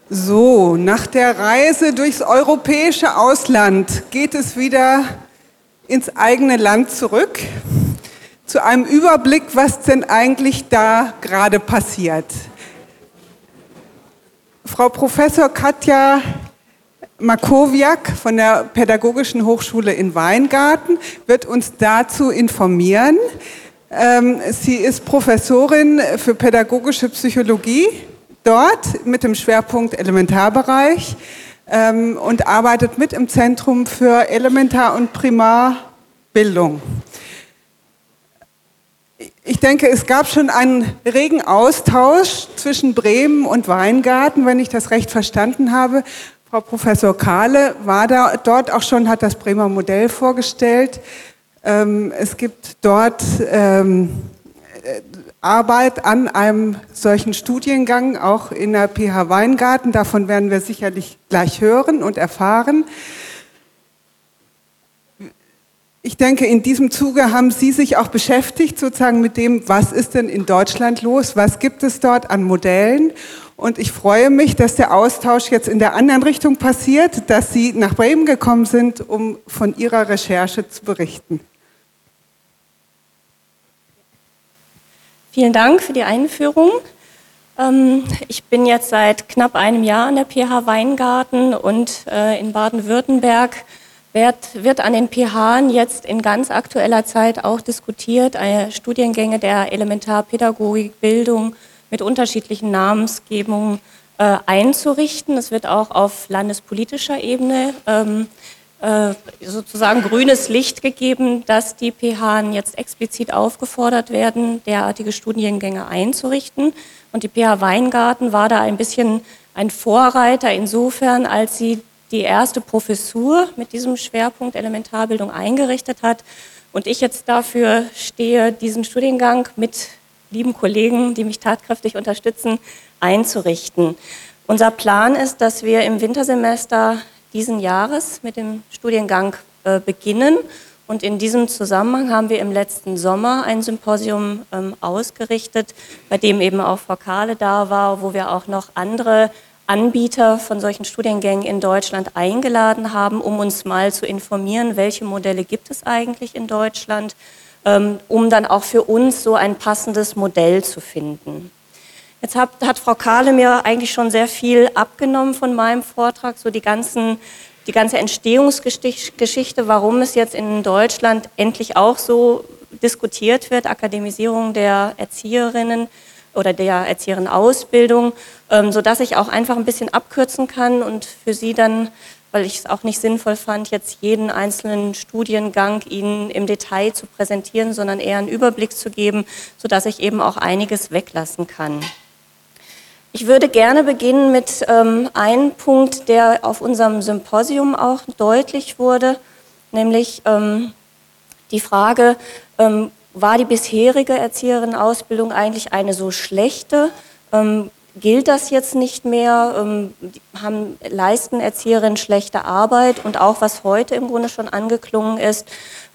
So, nach der Reise durchs europäische Ausland geht es wieder ins eigene Land zurück, zu einem Überblick, was denn eigentlich da gerade passiert. Frau Professor Katja Markowiak von der Pädagogischen Hochschule in Weingarten wird uns dazu informieren. Sie ist Professorin für pädagogische Psychologie dort mit dem Schwerpunkt Elementarbereich und arbeitet mit im Zentrum für Elementar- und Primarbildung. Ich denke, es gab schon einen regen Austausch zwischen Bremen und Weingarten, wenn ich das recht verstanden habe. Frau Professor Kahle war dort auch schon, hat das Bremer Modell vorgestellt. Es gibt dort Arbeit an einem solchen Studiengang, auch in der PH Weingarten. Davon werden wir sicherlich gleich hören und erfahren. Ich denke, in diesem Zuge haben Sie sich auch beschäftigt, sozusagen mit dem, was ist denn in Deutschland los, was gibt es dort an Modellen. Und ich freue mich, dass der Austausch jetzt in der anderen Richtung passiert, dass Sie nach Bremen gekommen sind, um von Ihrer Recherche zu berichten. Vielen Dank für die Einführung. Ich bin jetzt seit knapp einem Jahr an der PH Weingarten und in Baden-Württemberg wird an den PHen jetzt in ganz aktueller Zeit auch diskutiert, Studiengänge der Elementarpädagogik, Bildung mit unterschiedlichen Namensgebungen einzurichten. Es wird auch auf landespolitischer Ebene sozusagen grünes Licht gegeben, dass die PHen jetzt explizit aufgefordert werden, derartige Studiengänge einzurichten. Und die PH Weingarten war da ein bisschen ein Vorreiter insofern, als sie die erste Professur mit diesem Schwerpunkt Elementarbildung eingerichtet hat. Und ich jetzt dafür stehe, diesen Studiengang mit lieben Kollegen, die mich tatkräftig unterstützen, einzurichten. Unser Plan ist, dass wir im Wintersemester diesen Jahres mit dem Studiengang beginnen. Und in diesem Zusammenhang haben wir im letzten Sommer ein Symposium ausgerichtet, bei dem eben auch Frau Kahle da war, wo wir auch noch andere Anbieter von solchen Studiengängen in Deutschland eingeladen haben, um uns mal zu informieren, welche Modelle gibt es eigentlich in Deutschland, um dann auch für uns so ein passendes Modell zu finden. Jetzt hat Frau Kahle mir eigentlich schon sehr viel abgenommen von meinem Vortrag, so die ganze Entstehungsgeschichte, warum es jetzt in Deutschland endlich auch so diskutiert wird, Akademisierung der Erzieherinnen oder der Erzieherinnenausbildung, sodass ich auch einfach ein bisschen abkürzen kann und für Sie dann, weil ich es auch nicht sinnvoll fand, jetzt jeden einzelnen Studiengang Ihnen im Detail zu präsentieren, sondern eher einen Überblick zu geben, sodass ich eben auch einiges weglassen kann. Ich würde gerne beginnen mit einem Punkt, der auf unserem Symposium auch deutlich wurde, nämlich die Frage, war die bisherige Erzieherinnenausbildung eigentlich eine so schlechte? Gilt das jetzt nicht mehr? Leisten Erzieherinnen schlechte Arbeit? Und auch was heute im Grunde schon angeklungen ist,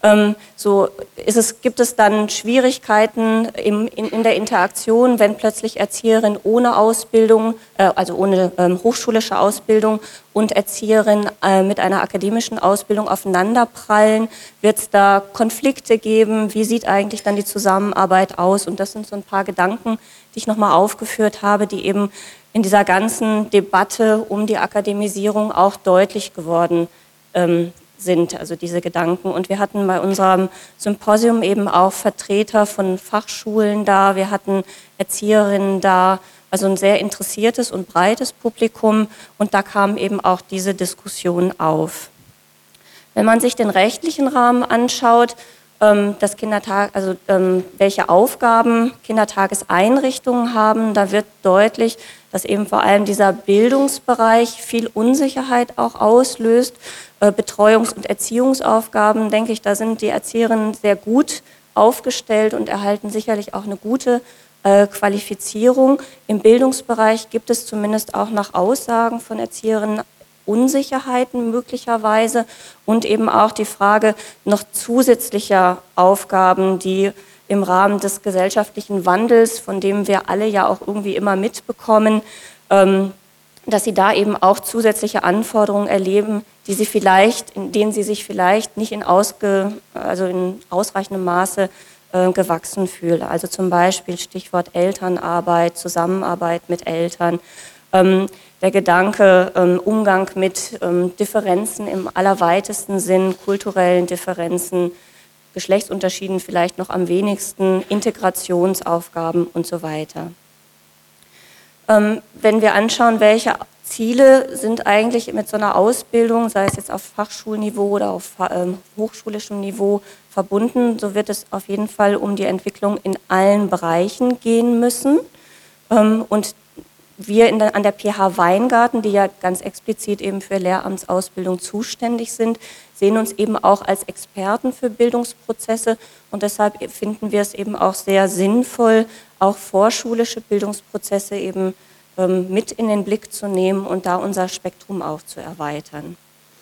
gibt es dann Schwierigkeiten in der Interaktion, wenn plötzlich Erzieherinnen ohne Ausbildung, also ohne hochschulische Ausbildung und Erzieherinnen mit einer akademischen Ausbildung aufeinanderprallen? Wird es da Konflikte geben? Wie sieht eigentlich dann die Zusammenarbeit aus? Und das sind so ein paar Gedanken, die ich nochmal aufgeführt habe, die eben in dieser ganzen Debatte um die Akademisierung auch deutlich geworden sind, also diese Gedanken. Und wir hatten bei unserem Symposium eben auch Vertreter von Fachschulen da, wir hatten Erzieherinnen da, also ein sehr interessiertes und breites Publikum, und da kam eben auch diese Diskussion auf. Wenn man sich den rechtlichen Rahmen anschaut, das Kindertag, also welche Aufgaben Kindertageseinrichtungen haben, da wird deutlich, dass eben vor allem dieser Bildungsbereich viel Unsicherheit auch auslöst. Betreuungs- und Erziehungsaufgaben, denke ich, da sind die Erzieherinnen sehr gut aufgestellt und erhalten sicherlich auch eine gute Qualifizierung. Im Bildungsbereich gibt es zumindest auch nach Aussagen von Erzieherinnen Unsicherheiten möglicherweise und eben auch die Frage noch zusätzlicher Aufgaben, die im Rahmen des gesellschaftlichen Wandels, von dem wir alle ja auch irgendwie immer mitbekommen, dass sie da eben auch zusätzliche Anforderungen erleben, in denen sie sich vielleicht nicht in ausreichendem Maße gewachsen fühlen. Also zum Beispiel Stichwort Elternarbeit, Zusammenarbeit mit Eltern, der Gedanke Umgang mit Differenzen im allerweitesten Sinn, kulturellen Differenzen, Geschlechtsunterschieden vielleicht noch am wenigsten, Integrationsaufgaben und so weiter. Wenn wir anschauen, welche Ziele sind eigentlich mit so einer Ausbildung, sei es jetzt auf Fachschulniveau oder auf hochschulischem Niveau, verbunden, so wird es auf jeden Fall um die Entwicklung in allen Bereichen gehen müssen. Und wir an der PH Weingarten, die ja ganz explizit eben für Lehramtsausbildung zuständig sind, sehen uns eben auch als Experten für Bildungsprozesse und deshalb finden wir es eben auch sehr sinnvoll, auch vorschulische Bildungsprozesse eben mit in den Blick zu nehmen und da unser Spektrum auch zu erweitern.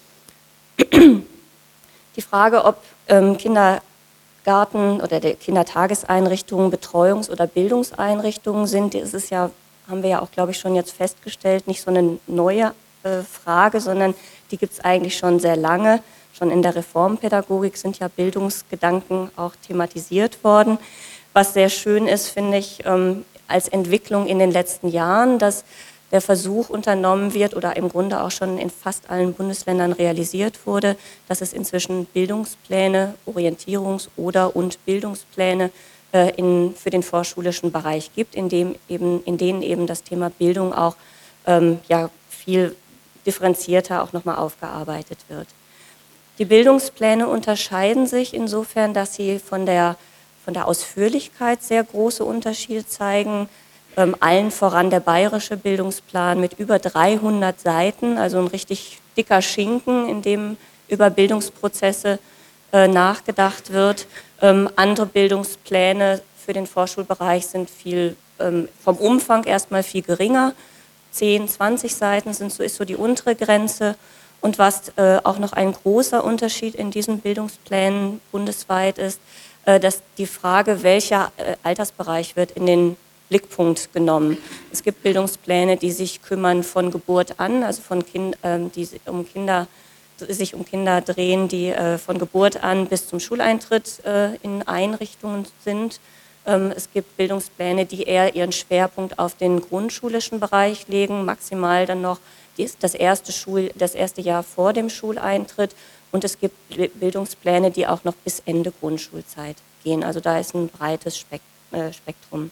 Die Frage, ob Kindergarten oder Kindertageseinrichtungen Betreuungs- oder Bildungseinrichtungen sind, das ist ja, haben wir ja auch, glaube ich, schon jetzt festgestellt, nicht so eine neue Frage, sondern die gibt es eigentlich schon sehr lange. Schon in der Reformpädagogik sind ja Bildungsgedanken auch thematisiert worden. Was sehr schön ist, finde ich, als Entwicklung in den letzten Jahren, dass der Versuch unternommen wird oder im Grunde auch schon in fast allen Bundesländern realisiert wurde, dass es inzwischen Bildungspläne, und Bildungspläne für den vorschulischen Bereich gibt, in denen eben das Thema Bildung auch viel differenzierter auch nochmal aufgearbeitet wird. Die Bildungspläne unterscheiden sich insofern, dass sie von der Ausführlichkeit sehr große Unterschiede zeigen. Allen voran der bayerische Bildungsplan mit über 300 Seiten, also ein richtig dicker Schinken, in dem über Bildungsprozesse nachgedacht wird. Andere Bildungspläne für den Vorschulbereich sind vom Umfang erstmal viel geringer. 10, 20 Seiten ist so die untere Grenze. Und was auch noch ein großer Unterschied in diesen Bildungsplänen bundesweit ist, dass die Frage, welcher Altersbereich wird in den Blickpunkt genommen. Es gibt Bildungspläne, die sich kümmern von Geburt an, also die sich um Kinder drehen, die von Geburt an bis zum Schuleintritt in Einrichtungen sind. Es gibt Bildungspläne, die eher ihren Schwerpunkt auf den grundschulischen Bereich legen, maximal dann noch das erste Jahr vor dem Schuleintritt. Und es gibt Bildungspläne, die auch noch bis Ende Grundschulzeit gehen. Also da ist ein breites Spektrum.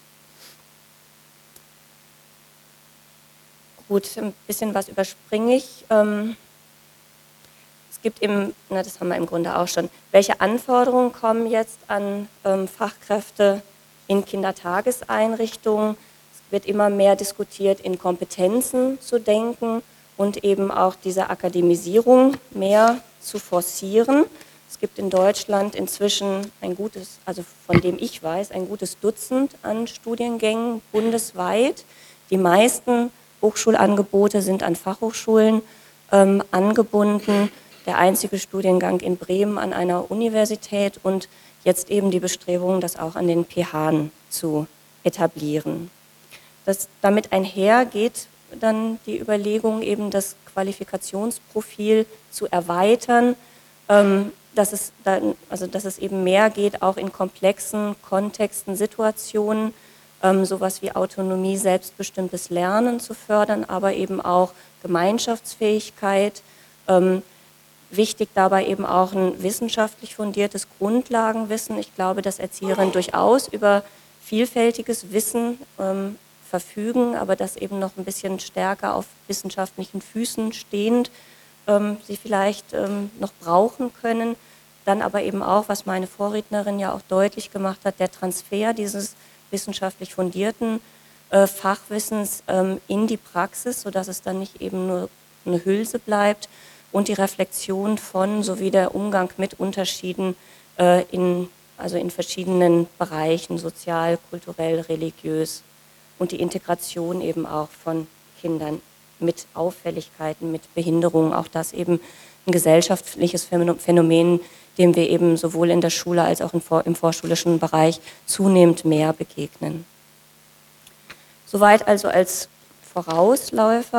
Gut, ein bisschen was überspringe ich. Es gibt das haben wir im Grunde auch schon, welche Anforderungen kommen jetzt an Fachkräfte in Kindertageseinrichtungen? Es wird immer mehr diskutiert, in Kompetenzen zu denken und eben auch diese Akademisierung mehr zu forcieren. Es gibt in Deutschland inzwischen von dem ich weiß, ein gutes Dutzend an Studiengängen bundesweit. Die meisten Hochschulangebote sind an Fachhochschulen angebunden. Der einzige Studiengang in Bremen an einer Universität und jetzt eben die Bestrebungen, das auch an den PHen zu etablieren. Damit einhergeht dann die Überlegung, eben das Qualifikationsprofil zu erweitern, dass es eben mehr geht, auch in komplexen Kontexten, Situationen, sowas wie Autonomie, selbstbestimmtes Lernen zu fördern, aber eben auch Gemeinschaftsfähigkeit. Wichtig dabei eben auch ein wissenschaftlich fundiertes Grundlagenwissen. Ich glaube, dass Erzieherinnen durchaus über vielfältiges Wissen verfügen, aber das eben noch ein bisschen stärker auf wissenschaftlichen Füßen stehend sie vielleicht noch brauchen können. Dann aber eben auch, was meine Vorrednerin ja auch deutlich gemacht hat, der Transfer dieses wissenschaftlich fundierten Fachwissens in die Praxis, sodass es dann nicht eben nur eine Hülse bleibt und die Reflexion von sowie der Umgang mit Unterschieden in verschiedenen Bereichen, sozial, kulturell, religiös und die Integration eben auch von Kindern mit Auffälligkeiten, mit Behinderungen, auch das eben ein gesellschaftliches Phänomen, dem wir eben sowohl in der Schule als auch im vorschulischen Bereich zunehmend mehr begegnen. Soweit also als Vorausläufer.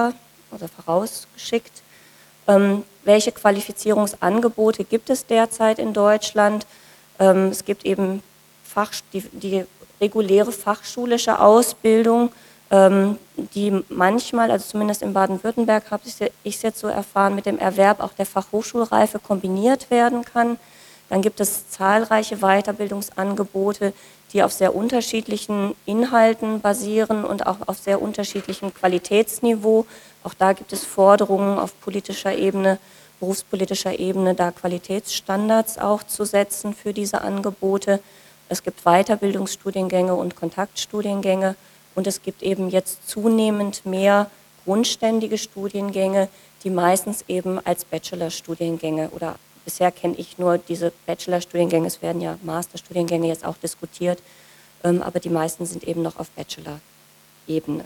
oder vorausgeschickt. Welche Qualifizierungsangebote gibt es derzeit in Deutschland? Es gibt eben die reguläre fachschulische Ausbildung, die manchmal, also zumindest in Baden-Württemberg habe ich es jetzt so erfahren, mit dem Erwerb auch der Fachhochschulreife kombiniert werden kann. Dann gibt es zahlreiche Weiterbildungsangebote, die auf sehr unterschiedlichen Inhalten basieren und auch auf sehr unterschiedlichem Qualitätsniveau. Auch da gibt es Forderungen auf politischer Ebene, berufspolitischer Ebene, da Qualitätsstandards auch zu setzen für diese Angebote. Es gibt Weiterbildungsstudiengänge und Kontaktstudiengänge und es gibt eben jetzt zunehmend mehr grundständige Studiengänge, die meistens eben als Bachelorstudiengänge oder bisher kenne ich nur diese Bachelorstudiengänge, es werden ja Masterstudiengänge jetzt auch diskutiert, aber die meisten sind eben noch auf Bachelor-Ebene.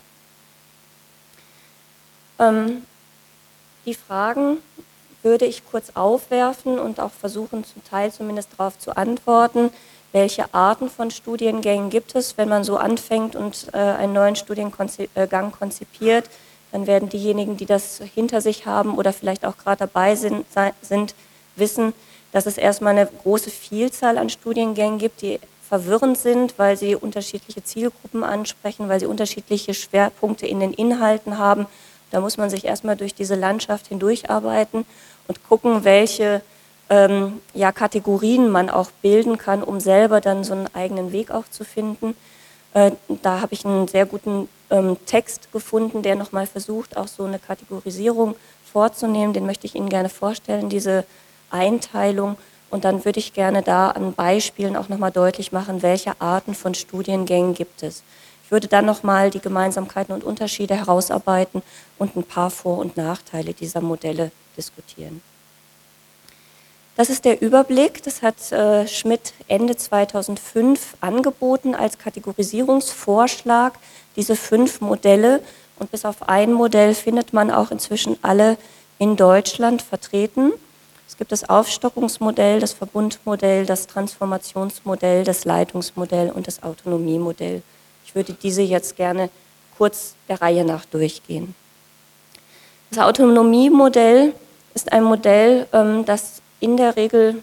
Die Fragen würde ich kurz aufwerfen und auch versuchen, zum Teil zumindest darauf zu antworten. Welche Arten von Studiengängen gibt es? Wenn man so anfängt und einen neuen Studiengang konzipiert, dann werden diejenigen, die das hinter sich haben oder vielleicht auch gerade dabei sind, wissen, dass es erstmal eine große Vielzahl an Studiengängen gibt, die verwirrend sind, weil sie unterschiedliche Zielgruppen ansprechen, weil sie unterschiedliche Schwerpunkte in den Inhalten haben. Da muss man sich erstmal durch diese Landschaft hindurcharbeiten und gucken, welche Kategorien man auch bilden kann, um selber dann so einen eigenen Weg auch zu finden. Da habe ich einen sehr guten Text gefunden, der nochmal versucht, auch so eine Kategorisierung vorzunehmen. Den möchte ich Ihnen gerne vorstellen, diese Einteilung. Und dann würde ich gerne da an Beispielen auch nochmal deutlich machen, welche Arten von Studiengängen gibt es. Ich würde dann nochmal die Gemeinsamkeiten und Unterschiede herausarbeiten und ein paar Vor- und Nachteile dieser Modelle diskutieren. Das ist der Überblick, das hat Schmidt Ende 2005 angeboten als Kategorisierungsvorschlag, diese 5 Modelle. Und bis auf ein Modell findet man auch inzwischen alle in Deutschland vertreten. Es gibt das Aufstockungsmodell, das Verbundmodell, das Transformationsmodell, das Leitungsmodell und das Autonomiemodell. Ich würde diese jetzt gerne kurz der Reihe nach durchgehen. Das Autonomiemodell ist ein Modell, das in der Regel,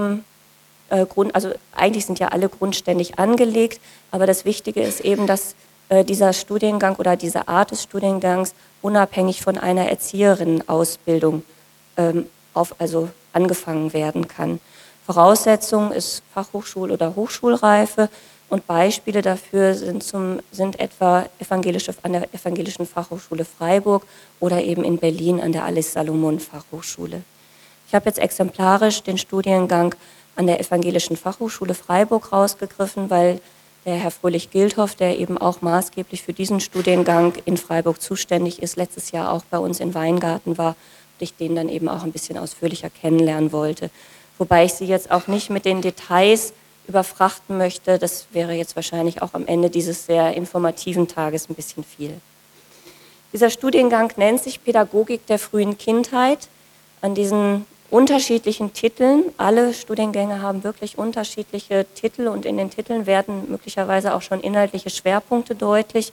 also eigentlich sind ja alle grundständig angelegt, aber das Wichtige ist eben, dass dieser Studiengang oder diese Art des Studiengangs unabhängig von einer Erzieherinnenausbildung also angefangen werden kann. Voraussetzung ist Fachhochschul- oder Hochschulreife und Beispiele dafür sind etwa an der Evangelischen Fachhochschule Freiburg oder eben in Berlin an der Alice Salomon Fachhochschule. Ich habe jetzt exemplarisch den Studiengang an der Evangelischen Fachhochschule Freiburg rausgegriffen, weil der Herr Fröhlich-Gildhoff, der eben auch maßgeblich für diesen Studiengang in Freiburg zuständig ist, letztes Jahr auch bei uns in Weingarten war und ich den dann eben auch ein bisschen ausführlicher kennenlernen wollte. Wobei ich Sie jetzt auch nicht mit den Details überfrachten möchte, das wäre jetzt wahrscheinlich auch am Ende dieses sehr informativen Tages ein bisschen viel. Dieser Studiengang nennt sich Pädagogik der frühen Kindheit. An diesen unterschiedlichen Titeln, alle Studiengänge haben wirklich unterschiedliche Titel und in den Titeln werden möglicherweise auch schon inhaltliche Schwerpunkte deutlich.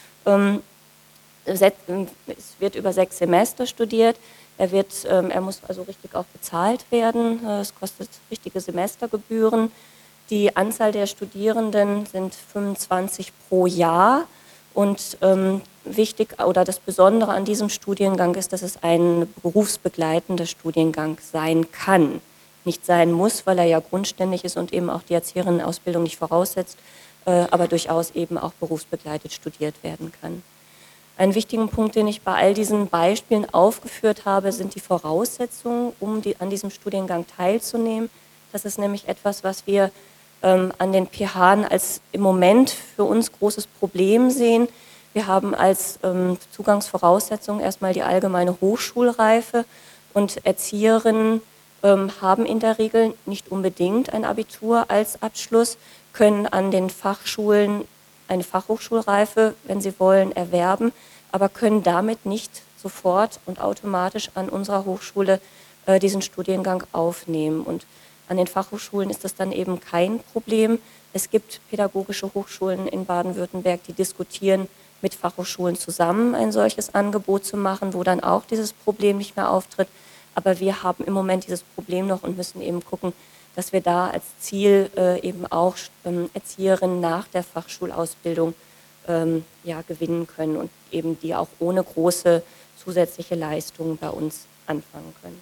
Es wird über 6 Semester studiert, er muss also richtig auch bezahlt werden, es kostet richtige Semestergebühren. Die Anzahl der Studierenden sind 25 pro Jahr und wichtig oder das Besondere an diesem Studiengang ist, dass es ein berufsbegleitender Studiengang sein kann. Nicht sein muss, weil er ja grundständig ist und eben auch die Erzieherinnenausbildung nicht voraussetzt, aber durchaus eben auch berufsbegleitet studiert werden kann. Einen wichtigen Punkt, den ich bei all diesen Beispielen aufgeführt habe, sind die Voraussetzungen, um an diesem Studiengang teilzunehmen. Das ist nämlich etwas, was wir an den PH als im Moment für uns großes Problem sehen. Wir haben als Zugangsvoraussetzung erstmal die allgemeine Hochschulreife und Erzieherinnen haben in der Regel nicht unbedingt ein Abitur als Abschluss, können an den Fachschulen eine Fachhochschulreife, wenn sie wollen, erwerben, aber können damit nicht sofort und automatisch an unserer Hochschule diesen Studiengang aufnehmen. Und an den Fachhochschulen ist das dann eben kein Problem. Es gibt pädagogische Hochschulen in Baden-Württemberg, die diskutieren, mit Fachhochschulen zusammen ein solches Angebot zu machen, wo dann auch dieses Problem nicht mehr auftritt. Aber wir haben im Moment dieses Problem noch und müssen eben gucken, dass wir da als Ziel eben auch Erzieherinnen nach der Fachschulausbildung gewinnen können und eben die auch ohne große zusätzliche Leistungen bei uns anfangen können.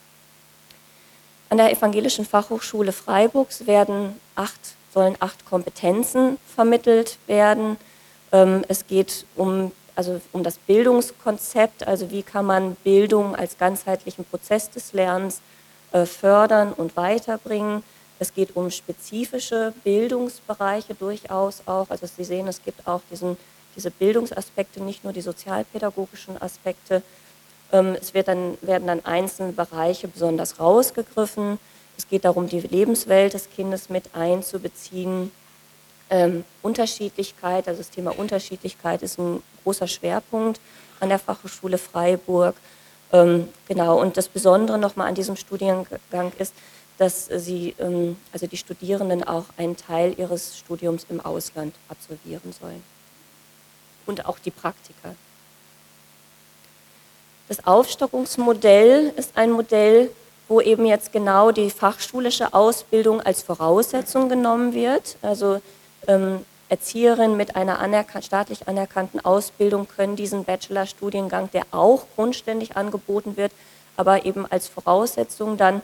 An der Evangelischen Fachhochschule Freiburg sollen 8 Kompetenzen vermittelt werden. Es geht um das Bildungskonzept, also wie kann man Bildung als ganzheitlichen Prozess des Lernens fördern und weiterbringen. Es geht um spezifische Bildungsbereiche durchaus auch. Also Sie sehen, es gibt auch diese Bildungsaspekte, nicht nur die sozialpädagogischen Aspekte. Werden dann einzelne Bereiche besonders rausgegriffen. Es geht darum, die Lebenswelt des Kindes mit einzubeziehen. Unterschiedlichkeit, also das Thema Unterschiedlichkeit ist ein großer Schwerpunkt an der Fachhochschule Freiburg. Genau, und das Besondere nochmal an diesem Studiengang ist, dass die Studierenden auch einen Teil ihres Studiums im Ausland absolvieren sollen. Und auch die Praktika. Das Aufstockungsmodell ist ein Modell, wo eben jetzt genau die fachschulische Ausbildung als Voraussetzung genommen wird. Also Erzieherinnen mit einer staatlich anerkannten Ausbildung können diesen Bachelorstudiengang, der auch grundständig angeboten wird, aber eben als Voraussetzung dann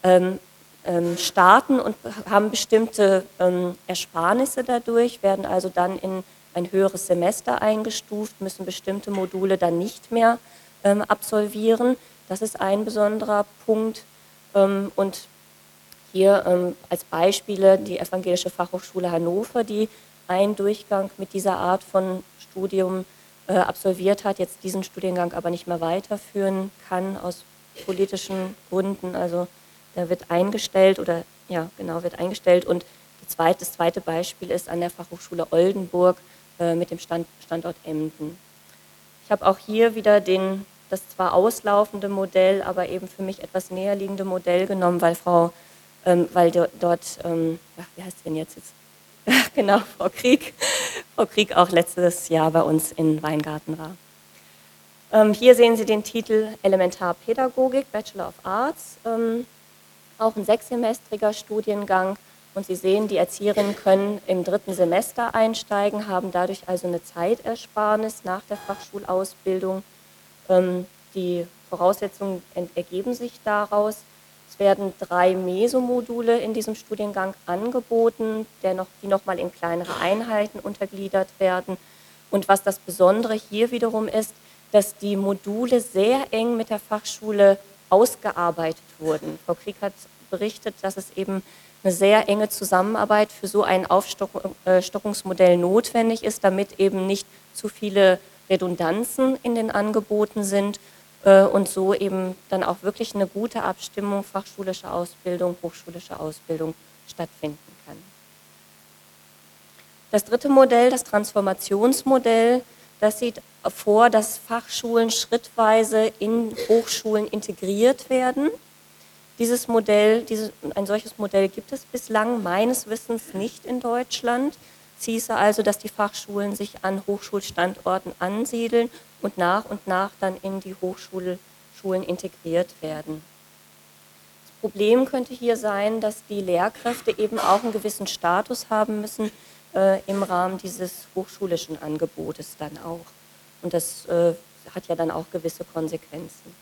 starten und haben bestimmte Ersparnisse dadurch, werden also dann in ein höheres Semester eingestuft, müssen bestimmte Module dann nicht mehr absolvieren. Das ist ein besonderer Punkt. Und hier als Beispiele die Evangelische Fachhochschule Hannover, die einen Durchgang mit dieser Art von Studium absolviert hat, jetzt diesen Studiengang aber nicht mehr weiterführen kann aus politischen Gründen. Also der wird eingestellt wird eingestellt. Und das zweite Beispiel ist an der Fachhochschule Oldenburg mit dem Standort Emden. Ich habe auch hier wieder das zwar auslaufende Modell, aber eben für mich etwas näherliegende Modell genommen, weil dort, wie heißt sie denn jetzt? Genau, Frau Krieg auch letztes Jahr bei uns in Weingarten war. Hier sehen Sie den Titel Elementarpädagogik, Bachelor of Arts, auch ein 6-semestriger Studiengang. Und Sie sehen, die Erzieherinnen können im 3. Semester einsteigen, haben dadurch also eine Zeitersparnis nach der Fachschulausbildung. Die Voraussetzungen ergeben sich daraus. Es werden 3 Mesomodule in diesem Studiengang angeboten, die nochmal in kleinere Einheiten untergliedert werden. Und was das Besondere hier wiederum ist, dass die Module sehr eng mit der Fachschule ausgearbeitet wurden. Frau Krieg hat berichtet, dass es eben eine sehr enge Zusammenarbeit für so ein Aufstockungsmodell notwendig ist, damit eben nicht zu viele Redundanzen in den Angeboten sind und so eben dann auch wirklich eine gute Abstimmung fachschulische Ausbildung, hochschulische Ausbildung stattfinden kann. Das 3. Modell, das Transformationsmodell, das sieht vor, dass Fachschulen schrittweise in Hochschulen integriert werden. Ein solches Modell gibt es bislang meines Wissens nicht in Deutschland. Es hieße also, dass die Fachschulen sich an Hochschulstandorten ansiedeln und nach dann in die Hochschulen integriert werden. Das Problem könnte hier sein, dass die Lehrkräfte eben auch einen gewissen Status haben müssen im Rahmen dieses hochschulischen Angebotes dann auch. Und das hat ja dann auch gewisse Konsequenzen.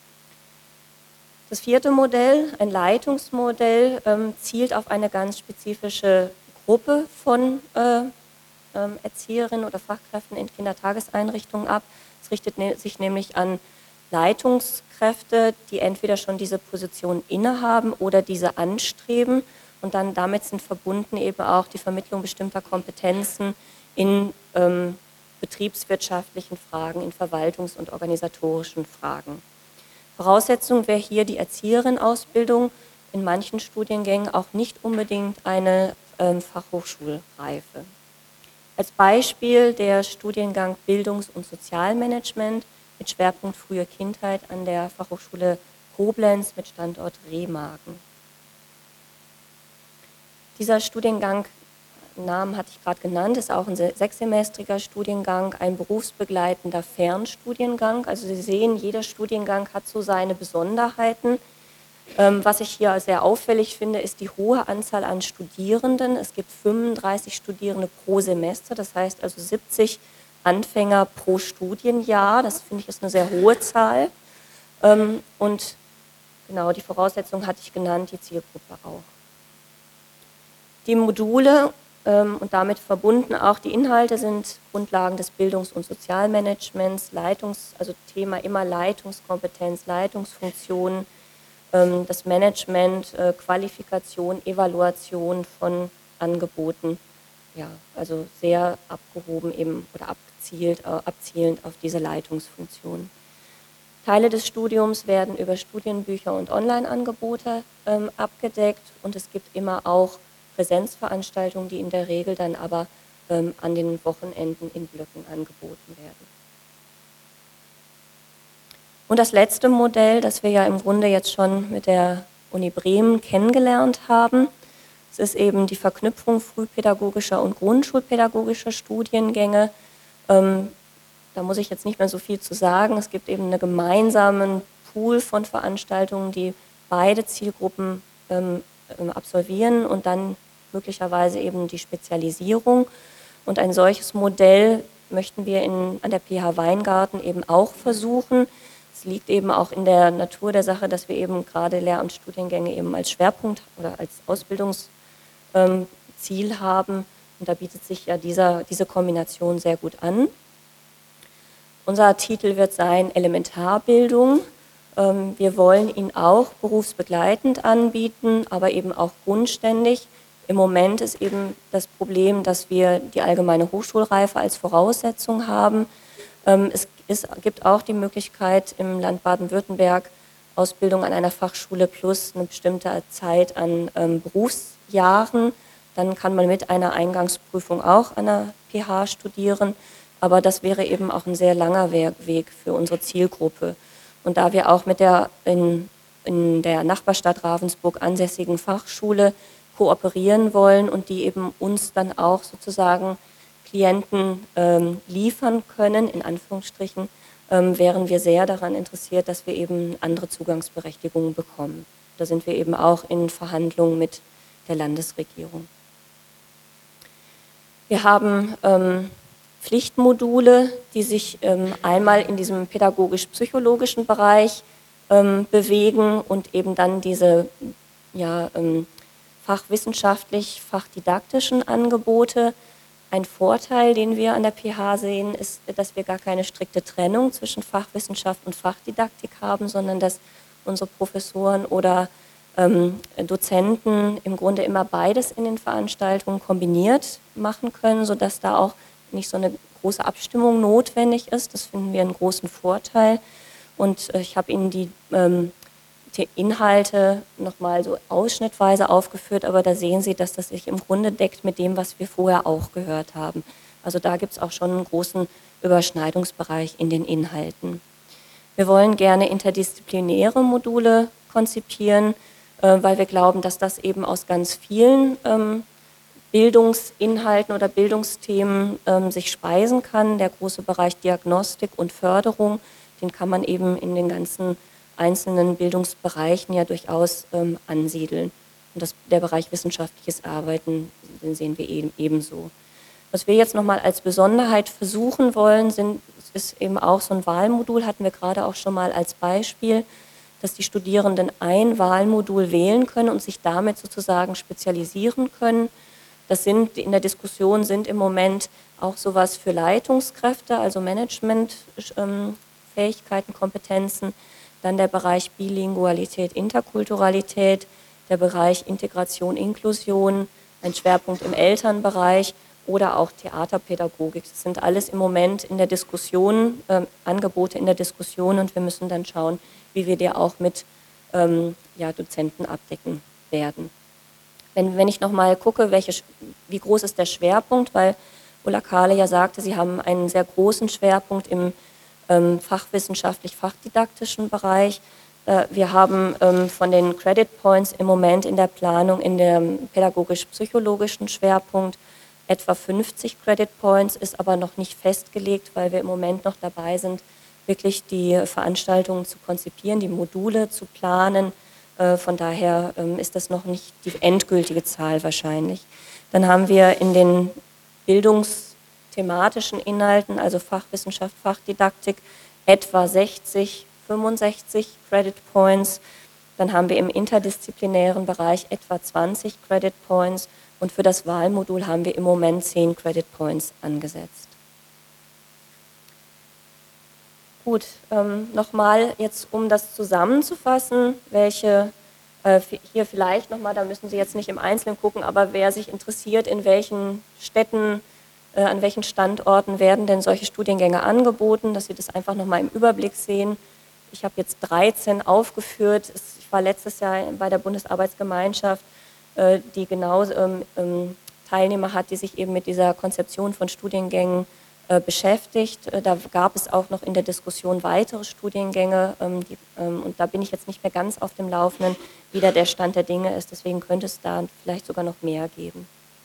Das 4. Modell, ein Leitungsmodell, zielt auf eine ganz spezifische Gruppe von Erzieherinnen oder Fachkräften in Kindertageseinrichtungen ab. Es richtet sich nämlich an Leitungskräfte, die entweder schon diese Position innehaben oder diese anstreben. Und dann damit sind verbunden eben auch die Vermittlung bestimmter Kompetenzen in betriebswirtschaftlichen Fragen, in verwaltungs- und organisatorischen Fragen. Voraussetzung wäre hier die Erzieherinnenausbildung, in manchen Studiengängen auch nicht unbedingt eine Fachhochschulreife. Als Beispiel der Studiengang Bildungs- und Sozialmanagement mit Schwerpunkt frühe Kindheit an der Fachhochschule Koblenz mit Standort Remagen. Dieser Studiengang Namen hatte ich gerade genannt, ist auch ein 6-semestriger Studiengang, ein berufsbegleitender Fernstudiengang. Also Sie sehen, jeder Studiengang hat so seine Besonderheiten. Was ich hier sehr auffällig finde, ist die hohe Anzahl an Studierenden. Es gibt 35 Studierende pro Semester, das heißt also 70 Anfänger pro Studienjahr. Das finde ich ist eine sehr hohe Zahl. Und genau, die Voraussetzung hatte ich genannt, die Zielgruppe auch. Die Module und damit verbunden auch die Inhalte sind Grundlagen des Bildungs- und Sozialmanagements, also Thema immer Leitungskompetenz, Leitungsfunktionen, das Management, Qualifikation, Evaluation von Angeboten. Ja, also sehr abgehoben eben oder abzielend auf diese Leitungsfunktion. Teile des Studiums werden über Studienbücher und Online-Angebote abgedeckt und es gibt immer auch Präsenzveranstaltungen, die in der Regel dann aber an den Wochenenden in Blöcken angeboten werden. Und das letzte Modell, das wir ja im Grunde jetzt schon mit der Uni Bremen kennengelernt haben, es ist eben die Verknüpfung frühpädagogischer und grundschulpädagogischer Studiengänge. Da muss ich jetzt nicht mehr so viel zu sagen. Es gibt eben einen gemeinsamen Pool von Veranstaltungen, die beide Zielgruppen absolvieren und dann möglicherweise eben die Spezialisierung. Und ein solches Modell möchten wir an der PH Weingarten eben auch versuchen. Es liegt eben auch in der Natur der Sache, dass wir eben gerade Lehr- und Studiengänge eben als Schwerpunkt oder als Ausbildungsziel haben. Und da bietet sich ja diese Kombination sehr gut an. Unser Titel wird sein Elementarbildung. Wir wollen ihn auch berufsbegleitend anbieten, aber eben auch grundständig. Im Moment ist eben das Problem, dass wir die allgemeine Hochschulreife als Voraussetzung haben. Es gibt auch die Möglichkeit im Land Baden-Württemberg Ausbildung an einer Fachschule plus eine bestimmte Zeit an Berufsjahren. Dann kann man mit einer Eingangsprüfung auch an der PH studieren. Aber das wäre eben auch ein sehr langer Weg für unsere Zielgruppe. Und da wir auch mit der in der Nachbarstadt Ravensburg ansässigen Fachschule kooperieren wollen und die eben uns dann auch sozusagen Klienten liefern können, in Anführungsstrichen, wären wir sehr daran interessiert, dass wir eben andere Zugangsberechtigungen bekommen. Da sind wir eben auch in Verhandlungen mit der Landesregierung. Wir haben Pflichtmodule, die sich einmal in diesem pädagogisch-psychologischen Bereich bewegen und eben dann diese fachwissenschaftlich, fachdidaktischen Angebote. Ein Vorteil, den wir an der PH sehen, ist, dass wir gar keine strikte Trennung zwischen Fachwissenschaft und Fachdidaktik haben, sondern dass unsere Professoren oder Dozenten im Grunde immer beides in den Veranstaltungen kombiniert machen können, sodass da auch nicht so eine große Abstimmung notwendig ist. Das finden wir einen großen Vorteil. Und ich habe Ihnen die Inhalte nochmal so ausschnittweise aufgeführt, aber da sehen Sie, dass das sich im Grunde deckt mit dem, was wir vorher auch gehört haben. Also da gibt es auch schon einen großen Überschneidungsbereich in den Inhalten. Wir wollen gerne interdisziplinäre Module konzipieren, weil wir glauben, dass das eben aus ganz vielen Bildungsinhalten oder Bildungsthemen sich speisen kann. Der große Bereich Diagnostik und Förderung, den kann man eben in den ganzen einzelnen Bildungsbereichen ja durchaus ansiedeln. Und der Bereich wissenschaftliches Arbeiten, den sehen wir ebenso. Was wir jetzt nochmal als Besonderheit versuchen wollen, ist eben auch so ein Wahlmodul, hatten wir gerade auch schon mal als Beispiel, dass die Studierenden ein Wahlmodul wählen können und sich damit sozusagen spezialisieren können. In der Diskussion sind im Moment auch sowas für Leitungskräfte, also Managementfähigkeiten, Kompetenzen, dann der Bereich Bilingualität, Interkulturalität, der Bereich Integration, Inklusion, ein Schwerpunkt im Elternbereich oder auch Theaterpädagogik. Das sind alles im Moment in der Diskussion, Angebote in der Diskussion und wir müssen dann schauen, wie wir die auch mit Dozenten abdecken werden. Wenn ich nochmal gucke, wie groß ist der Schwerpunkt, weil Ulla Kahle ja sagte, Sie haben einen sehr großen Schwerpunkt im fachwissenschaftlich-fachdidaktischen Bereich. Wir haben von den Credit Points im Moment in der Planung in dem pädagogisch-psychologischen Schwerpunkt etwa 50 Credit Points, ist aber noch nicht festgelegt, weil wir im Moment noch dabei sind, wirklich die Veranstaltungen zu konzipieren, die Module zu planen. Von daher ist das noch nicht die endgültige Zahl wahrscheinlich. Dann haben wir in den bildungsthematischen Inhalten, also Fachwissenschaft, Fachdidaktik, etwa 60, 65 Credit Points. Dann haben wir im interdisziplinären Bereich etwa 20 Credit Points und für das Wahlmodul haben wir im Moment 10 Credit Points angesetzt. Gut, nochmal jetzt, um das zusammenzufassen, welche hier vielleicht nochmal, da müssen Sie jetzt nicht im Einzelnen gucken, aber wer sich interessiert, in welchen Städten, an welchen Standorten werden denn solche Studiengänge angeboten, dass Sie das einfach nochmal im Überblick sehen. Ich habe jetzt 13 aufgeführt. Ich war letztes Jahr bei der Bundesarbeitsgemeinschaft, die genau Teilnehmer hat, die sich eben mit dieser Konzeption von Studiengängen beschäftigt. Da gab es auch noch in der Diskussion weitere Studiengänge und da bin ich jetzt nicht mehr ganz auf dem Laufenden, wie da der Stand der Dinge ist. Deswegen könnte es da vielleicht sogar noch mehr geben.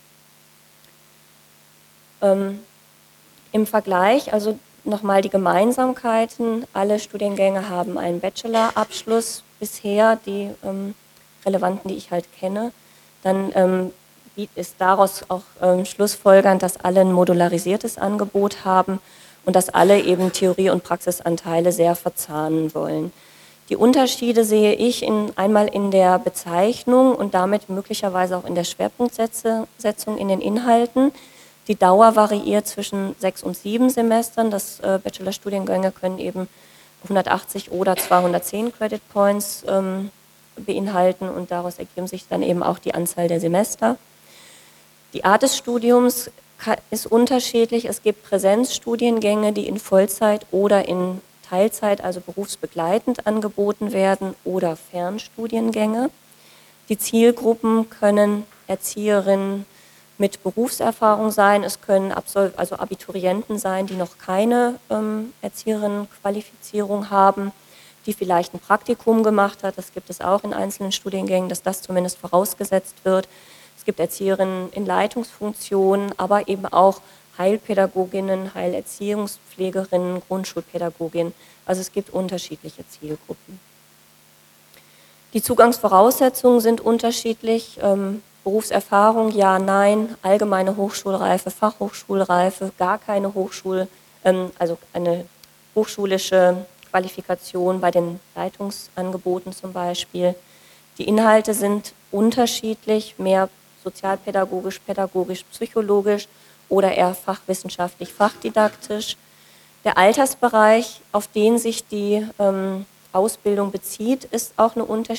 Im Vergleich, also nochmal die Gemeinsamkeiten. Alle Studiengänge haben einen Bachelorabschluss bisher, die relevanten, die ich halt kenne. Dann ist daraus auch schlussfolgernd, dass alle ein modularisiertes Angebot haben und dass alle eben Theorie- und Praxisanteile sehr verzahnen wollen. Die Unterschiede sehe ich einmal in der Bezeichnung und damit möglicherweise auch in der Schwerpunktsetzung in den Inhalten. Die Dauer variiert zwischen 6 und 7 Semestern. Das Bachelorstudiengänge können eben 180 oder 210 Credit Points beinhalten und daraus ergeben sich dann eben auch die Anzahl der Semester. Die Art des Studiums ist unterschiedlich. Es gibt Präsenzstudiengänge, die in Vollzeit oder in Teilzeit, also berufsbegleitend angeboten werden, oder Fernstudiengänge. Die Zielgruppen können Erzieherinnen mit Berufserfahrung sein, es können also Abiturienten sein, die noch keine Erzieherinnenqualifizierung haben, die vielleicht ein Praktikum gemacht hat. Das gibt es auch in einzelnen Studiengängen, dass das zumindest vorausgesetzt wird. Es gibt Erzieherinnen in Leitungsfunktionen, aber eben auch Heilpädagoginnen, Heilerziehungspflegerinnen, Grundschulpädagoginnen. Also es gibt unterschiedliche Zielgruppen. Die Zugangsvoraussetzungen sind unterschiedlich. Berufserfahrung, ja, nein, allgemeine Hochschulreife, Fachhochschulreife, gar keine also eine hochschulische Qualifikation bei den Leitungsangeboten zum Beispiel. Die Inhalte sind unterschiedlich, mehr sozialpädagogisch, pädagogisch, psychologisch oder eher fachwissenschaftlich, fachdidaktisch. Der Altersbereich, auf den sich die Ausbildung bezieht, ist auch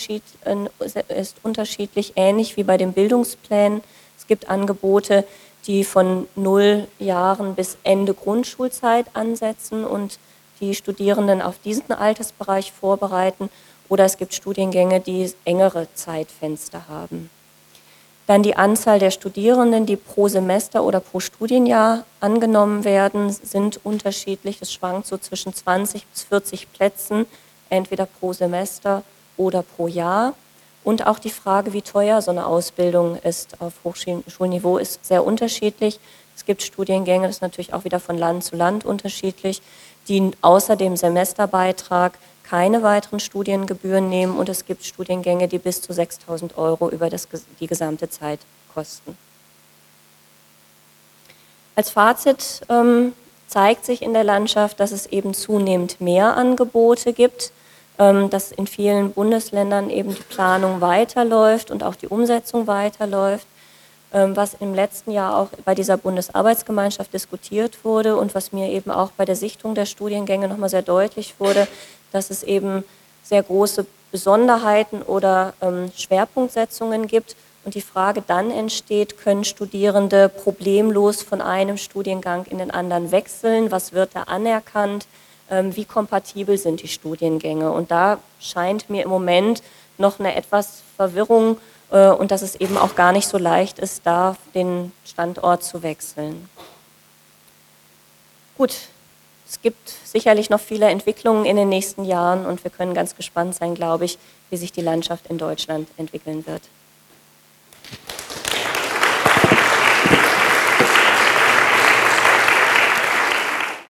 ist unterschiedlich, ähnlich wie bei den Bildungsplänen. Es gibt Angebote, die von 0 Jahren bis Ende Grundschulzeit ansetzen und die Studierenden auf diesen Altersbereich vorbereiten. Oder es gibt Studiengänge, die engere Zeitfenster haben. Dann die Anzahl der Studierenden, die pro Semester oder pro Studienjahr angenommen werden, sind unterschiedlich. Es schwankt so zwischen 20 bis 40 Plätzen, entweder pro Semester oder pro Jahr. Und auch die Frage, wie teuer so eine Ausbildung ist auf Hochschulniveau, ist sehr unterschiedlich. Es gibt Studiengänge, das ist natürlich auch wieder von Land zu Land unterschiedlich, die außer dem Semesterbeitrag keine weiteren Studiengebühren nehmen und es gibt Studiengänge, die bis zu 6.000 € über die gesamte Zeit kosten. Als Fazit zeigt sich in der Landschaft, dass es eben zunehmend mehr Angebote gibt, dass in vielen Bundesländern eben die Planung weiterläuft und auch die Umsetzung weiterläuft, was im letzten Jahr auch bei dieser Bundesarbeitsgemeinschaft diskutiert wurde und was mir eben auch bei der Sichtung der Studiengänge nochmal sehr deutlich wurde, dass es eben sehr große Besonderheiten oder Schwerpunktsetzungen gibt und die Frage dann entsteht, können Studierende problemlos von einem Studiengang in den anderen wechseln, was wird da anerkannt, wie kompatibel sind die Studiengänge und da scheint mir im Moment noch eine etwas Verwirrung und dass es eben auch gar nicht so leicht ist, da den Standort zu wechseln. Gut. Es gibt sicherlich noch viele Entwicklungen in den nächsten Jahren und wir können ganz gespannt sein, glaube ich, wie sich die Landschaft in Deutschland entwickeln wird.